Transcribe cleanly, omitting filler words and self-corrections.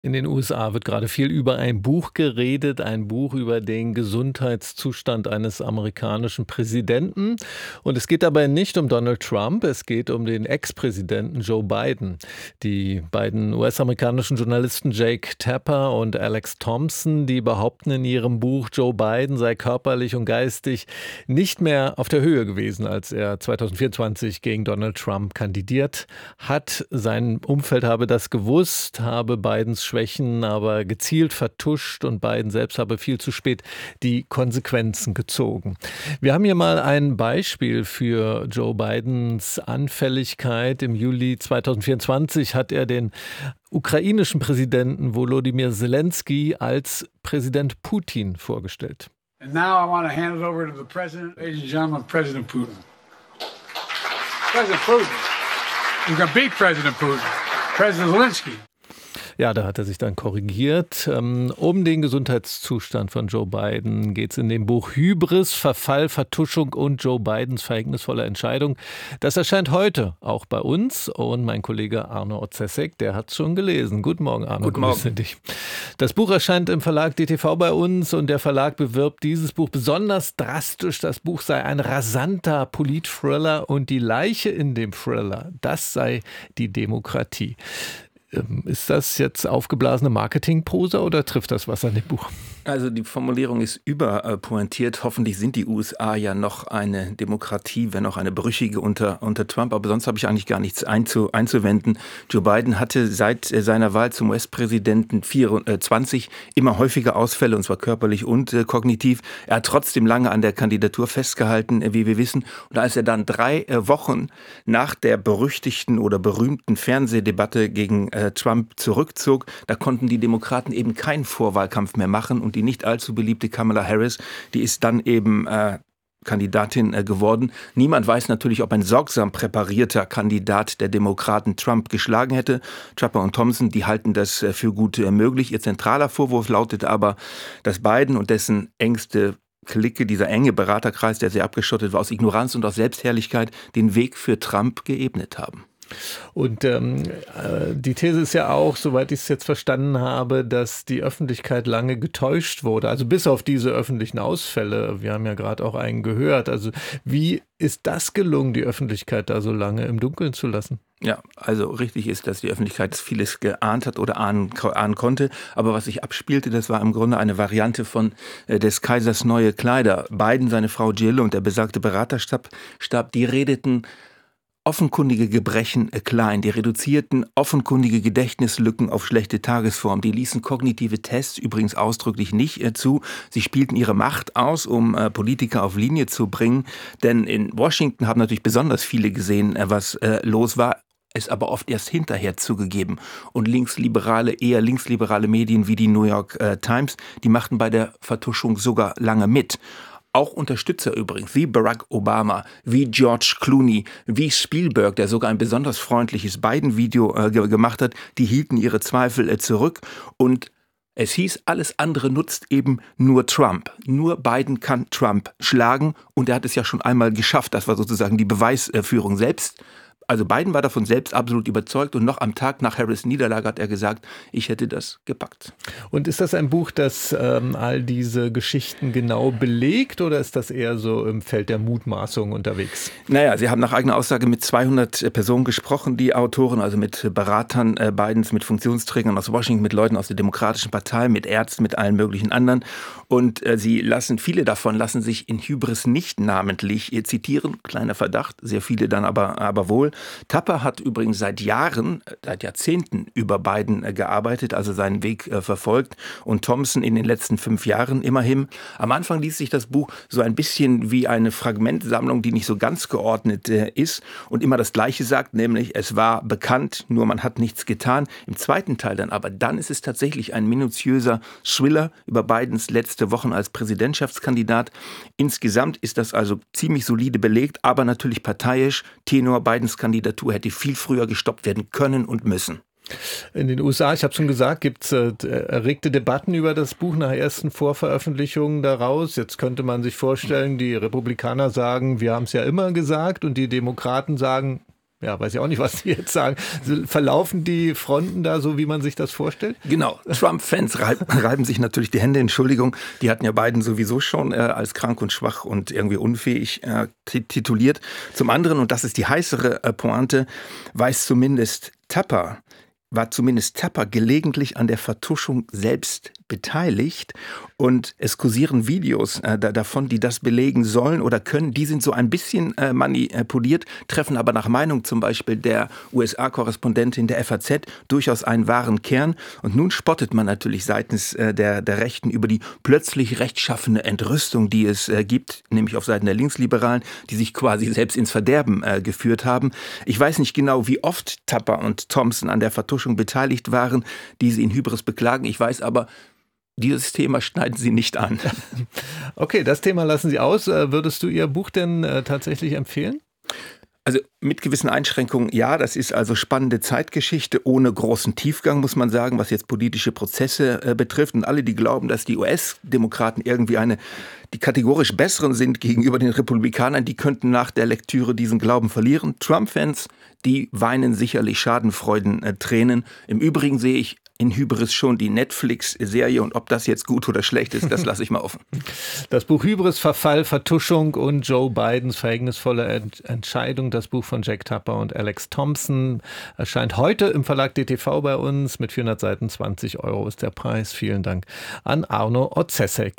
In den USA wird gerade viel über ein Buch geredet, ein Buch über den Gesundheitszustand eines amerikanischen Präsidenten. Und es geht dabei nicht um Donald Trump, es geht um den Ex-Präsidenten Joe Biden. Die beiden US-amerikanischen Journalisten Jake Tapper und Alex Thompson, die behaupten in ihrem Buch, Joe Biden sei körperlich und geistig nicht mehr auf der Höhe gewesen, als er 2024 gegen Donald Trump kandidiert hat. Sein Umfeld habe das gewusst, habe Bidens Schwächen aber gezielt vertuscht und Biden selbst habe viel zu spät die Konsequenzen gezogen. Wir haben hier mal ein Beispiel für Joe Bidens Anfälligkeit. Im Juli 2024 hat er den ukrainischen Präsidenten Volodymyr Zelensky als Präsident Putin vorgestellt. And now I want to hand it over to the president, ladies and gentlemen, President Putin. President Putin. You can beat President Putin. President Zelensky. Ja, da hat er sich dann korrigiert. Um den Gesundheitszustand von Joe Biden geht es in dem Buch Hybris, Verfall, Vertuschung und Joe Bidens verhängnisvolle Entscheidung. Das erscheint heute auch bei uns und mein Kollege Arno Otzesek, der hat es schon gelesen. Guten Morgen, Arno. Guten Morgen. Grüße dich. Das Buch erscheint im Verlag DTV bei uns und der Verlag bewirbt dieses Buch besonders drastisch. Das Buch sei ein rasanter Polit-Thriller und die Leiche in dem Thriller, das sei die Demokratie. Ist das jetzt aufgeblasene Marketingprosa oder trifft das was an dem Buch? Also die Formulierung ist überpointiert. Hoffentlich sind die USA ja noch eine Demokratie, wenn auch eine brüchige unter Trump. Aber sonst habe ich eigentlich gar nichts einzuwenden. Joe Biden hatte seit seiner Wahl zum US-Präsidenten 20 immer häufiger Ausfälle, und zwar körperlich und kognitiv. Er hat trotzdem lange an der Kandidatur festgehalten, wie wir wissen. Und als er dann 3 Wochen nach der berüchtigten oder berühmten Fernsehdebatte gegen Trump zurückzog, da konnten die Demokraten eben keinen Vorwahlkampf mehr machen. Und die nicht allzu beliebte Kamala Harris, die ist dann eben Kandidatin geworden. Niemand weiß natürlich, ob ein sorgsam präparierter Kandidat der Demokraten Trump geschlagen hätte. Tapper und Thompson, die halten das für gut möglich. Ihr zentraler Vorwurf lautet aber, dass Biden und dessen engste Clique, dieser enge Beraterkreis, der sehr abgeschottet war, aus Ignoranz und aus Selbstherrlichkeit den Weg für Trump geebnet haben. Und die These ist ja auch, soweit ich es jetzt verstanden habe, dass die Öffentlichkeit lange getäuscht wurde. Also bis auf diese öffentlichen Ausfälle. Wir haben ja gerade auch einen gehört. Also wie ist das gelungen, die Öffentlichkeit da so lange im Dunkeln zu lassen? Ja, also richtig ist, dass die Öffentlichkeit vieles geahnt hat oder ahnen konnte. Aber was sich abspielte, das war im Grunde eine Variante von des Kaisers neue Kleider. Biden, seine Frau Jill und der besagte Beraterstab, die redeten offenkundige Gebrechen klein, die reduzierten offenkundige Gedächtnislücken auf schlechte Tagesform, die ließen kognitive Tests übrigens ausdrücklich nicht zu. Sie spielten ihre Macht aus, um Politiker auf Linie zu bringen, denn in Washington haben natürlich besonders viele gesehen, was los war, es aber oft erst hinterher zugegeben. Und eher linksliberale Medien wie die New York Times, die machten bei der Vertuschung sogar lange mit. Auch Unterstützer übrigens, wie Barack Obama, wie George Clooney, wie Spielberg, der sogar ein besonders freundliches Biden-Video gemacht hat, die hielten ihre Zweifel zurück. Und es hieß, alles andere nutzt eben nur Trump. Nur Biden kann Trump schlagen und er hat es ja schon einmal geschafft. Das war sozusagen die Beweisführung selbst. Also Biden war davon selbst absolut überzeugt und noch am Tag nach Harris' Niederlage hat er gesagt, ich hätte das gepackt. Und ist das ein Buch, das all diese Geschichten genau belegt oder ist das eher so im Feld der Mutmaßung unterwegs? Naja, sie haben nach eigener Aussage mit 200 Personen gesprochen, die Autoren, also mit Beratern Bidens, mit Funktionsträgern aus Washington, mit Leuten aus der Demokratischen Partei, mit Ärzten, mit allen möglichen anderen. Und viele davon lassen sich in Hybris nicht namentlich zitieren. Kleiner Verdacht, sehr viele dann aber wohl. Tapper hat übrigens seit Jahrzehnten über Biden gearbeitet, also seinen Weg verfolgt. Und Thompson in den letzten 5 Jahren immerhin. Am Anfang liest sich das Buch so ein bisschen wie eine Fragmentsammlung, die nicht so ganz geordnet ist und immer das Gleiche sagt, nämlich es war bekannt, nur man hat nichts getan. Im zweiten Teil dann ist es tatsächlich ein minutiöser Thriller über Bidens letzte Wochen als Präsidentschaftskandidat. Insgesamt ist das also ziemlich solide belegt, aber natürlich parteiisch. Tenor Bidens Kandidatur hätte viel früher gestoppt werden können und müssen. In den USA, ich habe schon gesagt, gibt es erregte Debatten über das Buch nach ersten Vorveröffentlichungen daraus. Jetzt könnte man sich vorstellen, die Republikaner sagen, wir haben es ja immer gesagt und die Demokraten sagen, ja, weiß ich auch nicht, was Sie jetzt sagen. Verlaufen die Fronten da so, wie man sich das vorstellt? Genau. Trump-Fans reiben sich natürlich die Hände. Entschuldigung, die hatten ja Biden sowieso schon als krank und schwach und irgendwie unfähig tituliert. Zum anderen, und das ist die heißere Pointe, war zumindest Tapper gelegentlich an der Vertuschung selbst beteiligt. Und es kursieren Videos davon, die das belegen sollen oder können. Die sind so ein bisschen manipuliert, treffen aber nach Meinung zum Beispiel der USA-Korrespondentin der FAZ durchaus einen wahren Kern. Und nun spottet man natürlich seitens der Rechten über die plötzlich rechtschaffene Entrüstung, die es gibt, nämlich auf Seiten der Linksliberalen, die sich quasi selbst ins Verderben geführt haben. Ich weiß nicht genau, wie oft Tapper und Thompson an der Vertuschung beteiligt waren, die sie in Hybris beklagen. Ich weiß aber, dieses Thema schneiden Sie nicht an. Okay, das Thema lassen Sie aus. Würdest du Ihr Buch denn tatsächlich empfehlen? Also mit gewissen Einschränkungen, ja, das ist also spannende Zeitgeschichte ohne großen Tiefgang, muss man sagen, was jetzt politische Prozesse betrifft. Und alle, die glauben, dass die US-Demokraten irgendwie die kategorisch besseren sind gegenüber den Republikanern, die könnten nach der Lektüre diesen Glauben verlieren. Trump-Fans, die weinen sicherlich Schadenfreuden-Tränen. Im Übrigen sehe ich in Hybris schon die Netflix-Serie und ob das jetzt gut oder schlecht ist, das lasse ich mal offen. Das Buch Hybris, Verfall, Vertuschung und Joe Bidens verhängnisvolle Entscheidung, das Buch von Jack Tapper und Alex Thompson, erscheint heute im Verlag DTV bei uns mit 400 Seiten, 20 € ist der Preis. Vielen Dank an Arno Otzesek.